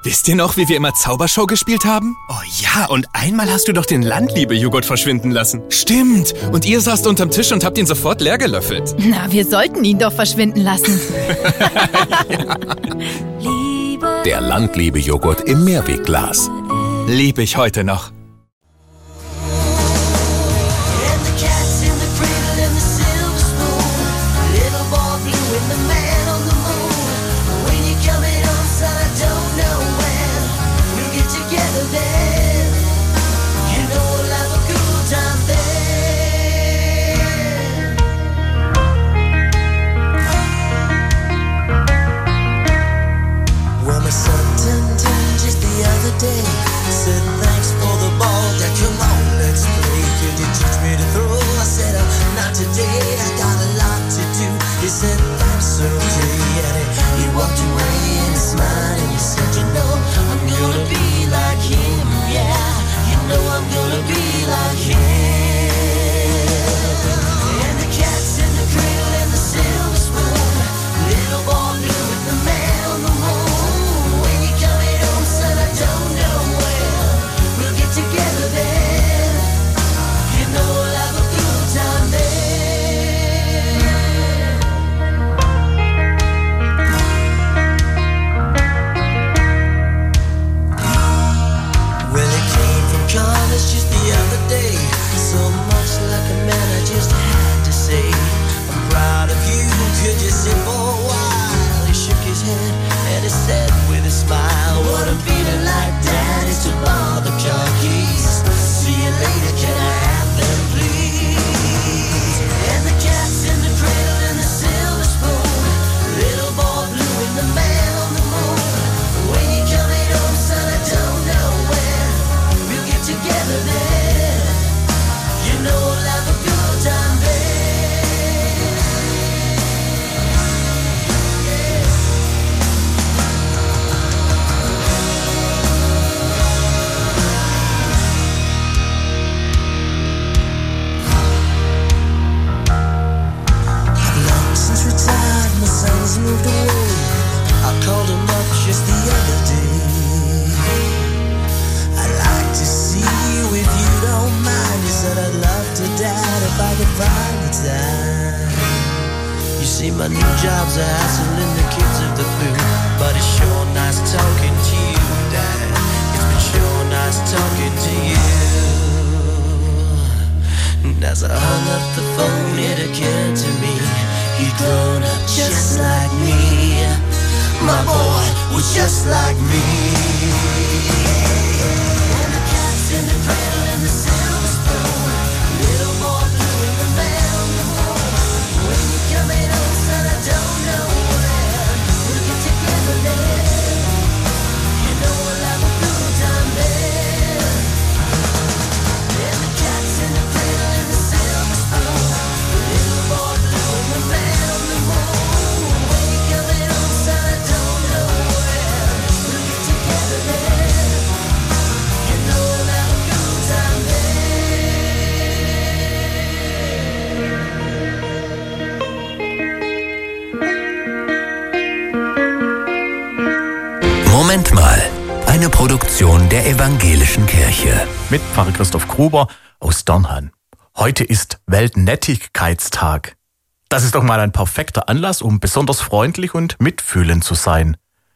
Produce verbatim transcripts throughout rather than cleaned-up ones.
Wisst ihr noch, wie wir immer Zaubershow gespielt haben? Oh ja, und einmal hast du doch den Landliebe-Joghurt verschwinden lassen. Stimmt. Und ihr saßt unterm Tisch und habt ihn sofort leer gelöffelt. Na, wir sollten ihn doch verschwinden lassen. Ja. Der Landliebe-Joghurt im Mehrwegglas. Liebe ich heute noch. Moment mal, eine Produktion der Evangelischen Kirche. Mit Pfarrer Christoph Gruber aus Dernhan. Heute ist Weltnettigkeitstag. Das ist doch mal ein perfekter Anlass, um besonders freundlich und mitfühlend zu sein.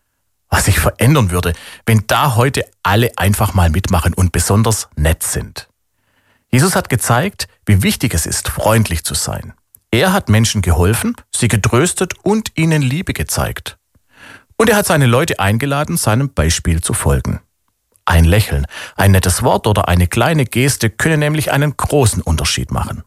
Was sich verändern würde, wenn da heute alle einfach mal mitmachen und besonders nett sind. Jesus hat gezeigt, wie wichtig es ist, freundlich zu sein. Er hat Menschen geholfen, sie getröstet und ihnen Liebe gezeigt. Und er hat seine Leute eingeladen, seinem Beispiel zu folgen. Ein Lächeln, ein nettes Wort oder eine kleine Geste können nämlich einen großen Unterschied machen.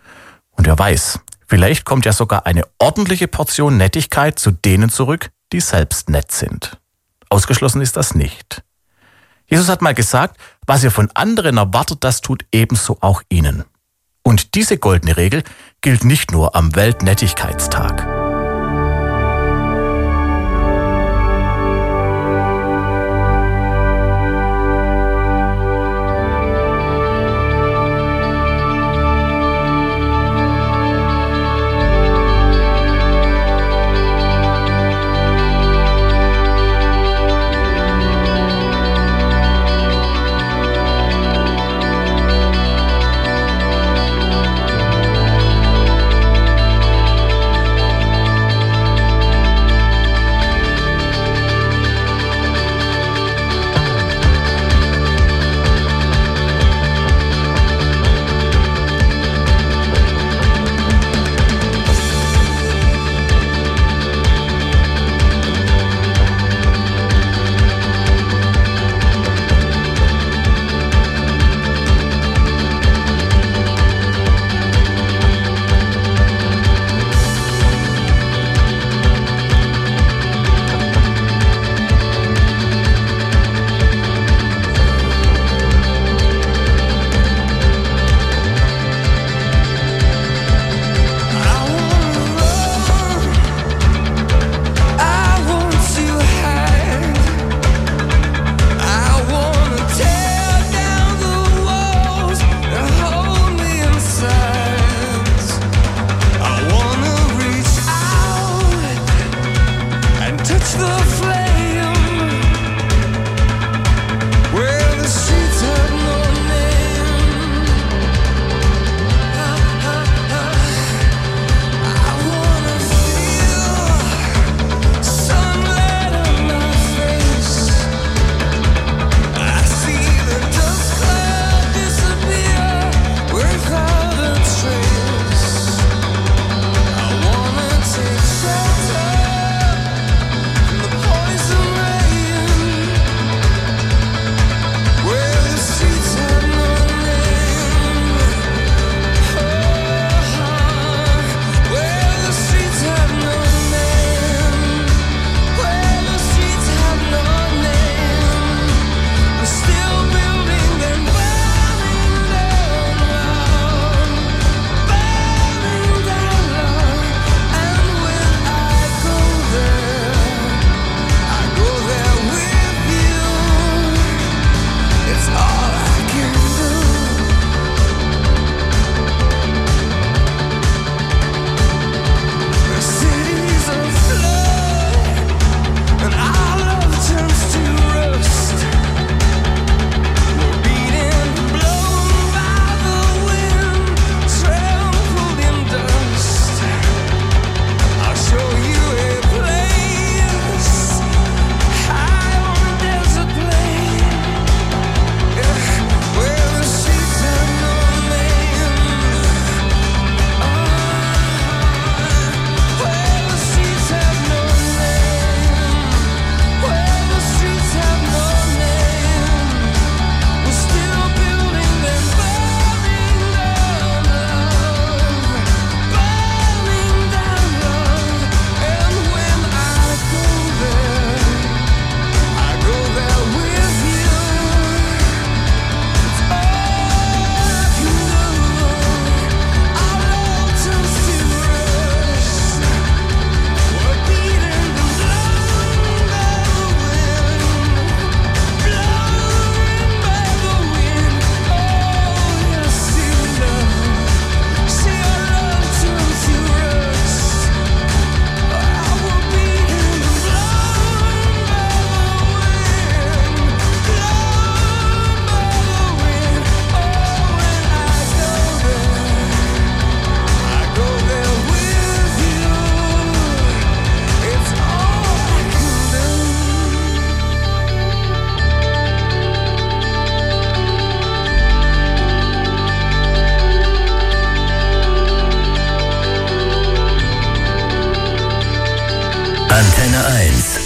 Und wer weiß, vielleicht kommt ja sogar eine ordentliche Portion Nettigkeit zu denen zurück, die selbst nett sind. Ausgeschlossen ist das nicht. Jesus hat mal gesagt, was ihr von anderen erwartet, das tut ebenso auch ihnen. Und diese goldene Regel gilt nicht nur am Weltnettigkeitstag.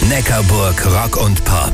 Neckarburg Rock und Pop.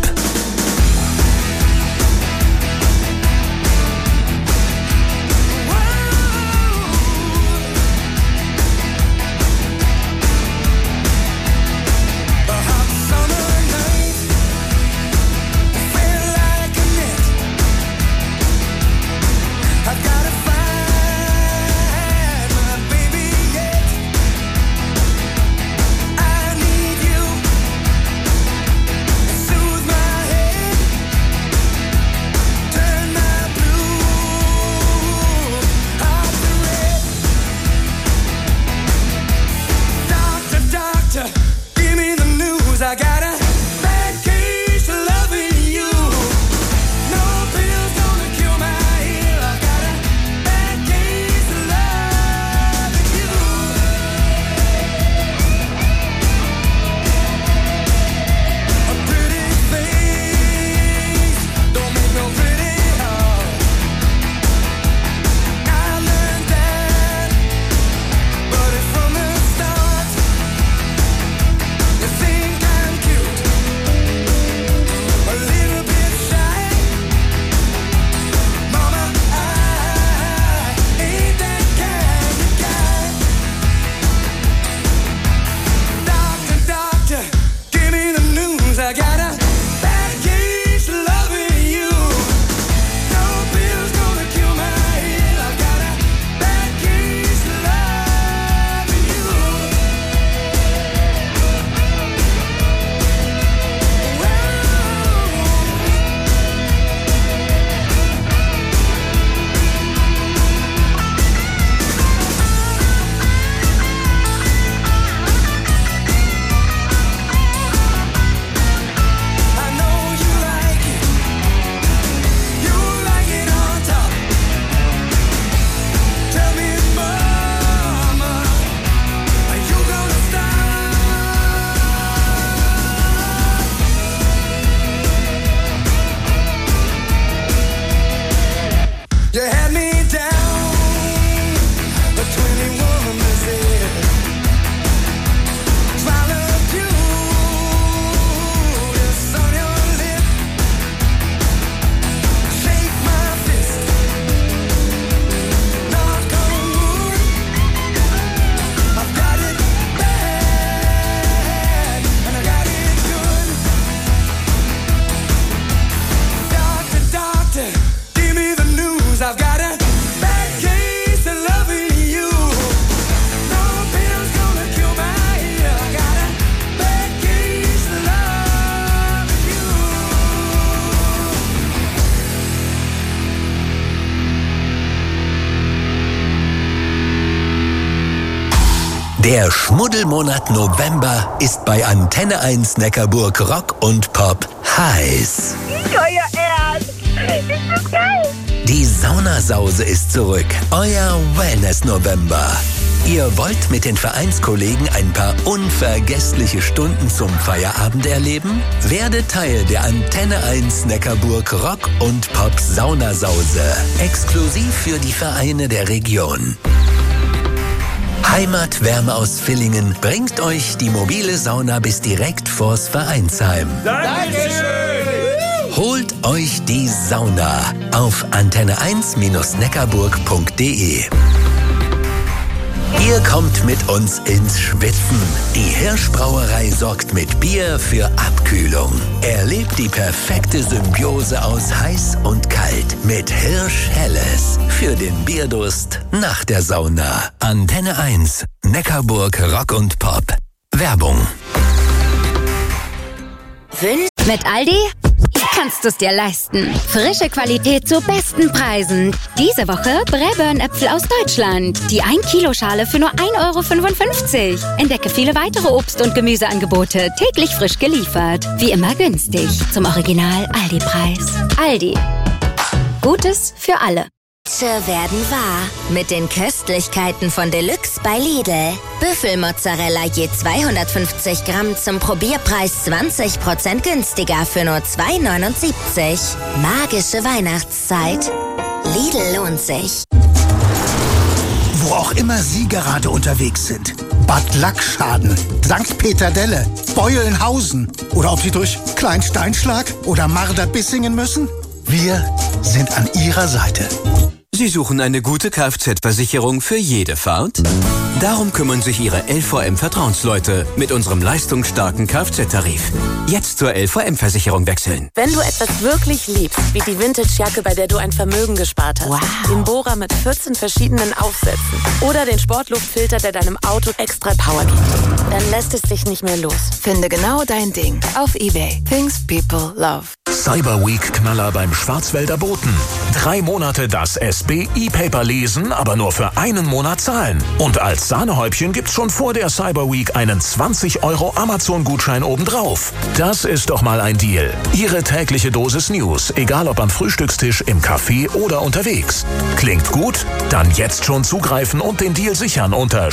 Der Schmuddelmonat November ist bei Antenne eins Neckarburg Rock und Pop heiß. Euer Ernst? Ist das geil? Die Saunasause ist zurück, euer Wellness-November. Ihr wollt mit den Vereinskollegen ein paar unvergessliche Stunden zum Feierabend erleben? Werdet Teil der Antenne eins Neckarburg Rock und Pop Saunasause. Exklusiv für die Vereine der Region. Heimatwärme aus Villingen bringt euch die mobile Sauna bis direkt vors Vereinsheim. Dankeschön! Holt euch die Sauna auf antenne eins neckarburg punkt de. Ihr kommt mit uns ins Schwitzen. Die Hirschbrauerei sorgt mit Bier für Abkühlung. Erlebt die perfekte Symbiose aus heiß und kalt mit Hirsch Helles für den Bierdurst nach der Sauna. Antenne eins, Neckarburg Rock und Pop. Werbung. Mit Aldi kannst du es dir leisten. Frische Qualität zu besten Preisen. Diese Woche Braeburn-Äpfel aus Deutschland. Die ein Kilo Schale für nur ein Euro fünfundfünfzig. Entdecke viele weitere Obst- und Gemüseangebote. Täglich frisch geliefert. Wie immer günstig. Zum Original Aldi-Preis. Aldi. Gutes für alle. werden wahr. Mit den Köstlichkeiten von Deluxe bei Lidl. Büffelmozzarella je zweihundertfünfzig Gramm zum Probierpreis zwanzig Prozent günstiger für nur zwei neunundsiebzig. Magische Weihnachtszeit. Lidl lohnt sich. Wo auch immer Sie gerade unterwegs sind. Bad Lackschaden, Sankt Peter-Delle, Beulenhausen oder ob Sie durch Kleinsteinschlag oder Marder-Bissingen müssen? Wir sind an Ihrer Seite. Sie suchen eine gute Kfz-Versicherung für jede Fahrt? Darum kümmern sich Ihre L V M-Vertrauensleute mit unserem leistungsstarken Kfz-Tarif. Jetzt zur L V M-Versicherung wechseln. Wenn du etwas wirklich liebst, wie die Vintage-Jacke, bei der du ein Vermögen gespart hast, wow. den Bohrer mit vierzehn verschiedenen Aufsätzen oder den Sportluftfilter, der deinem Auto extra Power gibt, dann lässt es dich nicht mehr los. Finde genau dein Ding auf eBay. Things people love. Cyber Week Knaller beim Schwarzwälder Boten. Drei Monate das S B E-Paper lesen, aber nur für einen Monat zahlen. Und als Sahnehäubchen gibt's schon vor der Cyber Week einen zwanzig Euro Amazon-Gutschein obendrauf. Das ist doch mal ein Deal. Ihre tägliche Dosis News, egal ob am Frühstückstisch, im Café oder unterwegs. Klingt gut? Dann jetzt schon zugreifen und den Deal sichern unter